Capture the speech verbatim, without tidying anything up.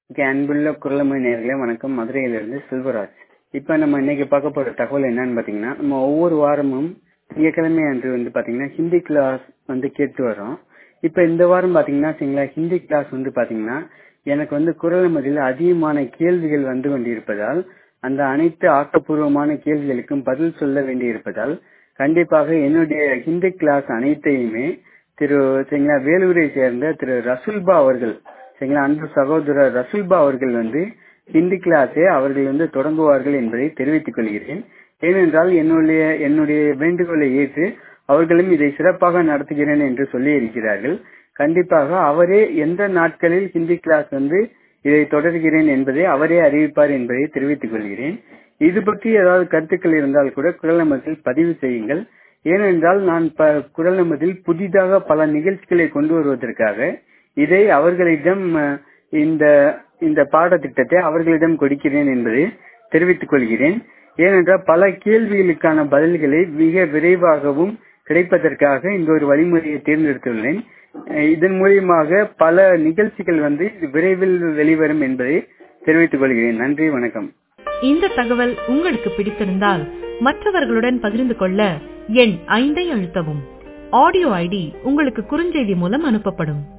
Okay, அன்புள்ள குரலமை நேயர்களே வணக்கம். மதுரையிலிருந்து செல்வராஜ். இப்ப நம்ம இன்னைக்கு பார்க்க போற தகவல் என்னன்னு பாத்தீங்கன்னா, நம்ம ஒவ்வொரு வாரமும் திங்கட்கிழமை அன்று வந்து பாத்தீங்கன்னா ஹிந்தி கிளாஸ் வந்து கேட்டு வரோம். இப்ப இந்த வாரம் பாத்தீங்கன்னா சரிங்களா, ஹிந்தி கிளாஸ் வந்து பாத்தீங்கன்னா எனக்கு வந்து குரலமையில் அதிகமான கேள்விகள் வந்து கொண்டிருப்பதால் அந்த அனைத்து ஆக்கப்பூர்வமான கேள்விகளுக்கும் பதில் சொல்ல வேண்டி இருப்பதால் கண்டிப்பாக என்னுடைய ஹிந்தி கிளாஸ் அனைத்தையுமே திரு சரிங்களா வேலூரை சேர்ந்த திரு ரசூல்பா அவர்கள் சரிங்களா, அன்பு சகோதரர் ரசூல்பா அவர்கள் வந்து ஹிந்தி கிளாஸை அவர்கள் வந்து தொடங்குவார்கள் என்பதை தெரிவித்துக் கொள்கிறேன். ஏனென்றால் என்னுடைய என்னுடைய வேண்டுகோளை ஏற்று அவர்களும் இதை சிறப்பாக நடத்துகிறேன் என்று சொல்லி இருக்கிறார்கள். கண்டிப்பாக அவரே எந்த நாட்களில் ஹிந்தி கிளாஸ் வந்து இதை தொடர்கிறேன் என்பதை அவரே அறிவிப்பார் என்பதை தெரிவித்துக் கொள்கிறேன். இது பற்றி ஏதாவது கருத்துக்கள் இருந்தால் கூட குரல் நமதில் பதிவு செய்யுங்கள். ஏனென்றால் நான் குரல் நமதில் புதிதாக பல நிகழ்ச்சிகளை கொண்டு வருவதற்காக இதை அவர்களிடம் இந்த இந்த பாடத்திட்டத்தை அவர்களிடம் கொடுக்கிறேன் என்பதை தெரிவித்துக் கொள்கிறேன். ஏனென்றால் பல கேள்விகளுக்கான பதில்களை மிக விரைவாகவும் கிடைப்பதற்காக இந்த ஒரு வழிமுறையை தேர்ந்தெடுத்துள்ளேன். இதன் மூலியமாக பல நிகழ்ச்சிகள் வந்து விரைவில் வெளிவரும் என்பதை தெரிவித்துக் கொள்கிறேன். நன்றி, வணக்கம். இந்த தகவல் உங்களுக்கு பிடித்திருந்தால் மற்றவர்களுடன் பகிர்ந்து கொள்ள எண் ஐந்தை அழுத்தவும். ஆடியோ ஐடி உங்களுக்கு குறுஞ்செய்தி மூலம் அனுப்பப்படும்.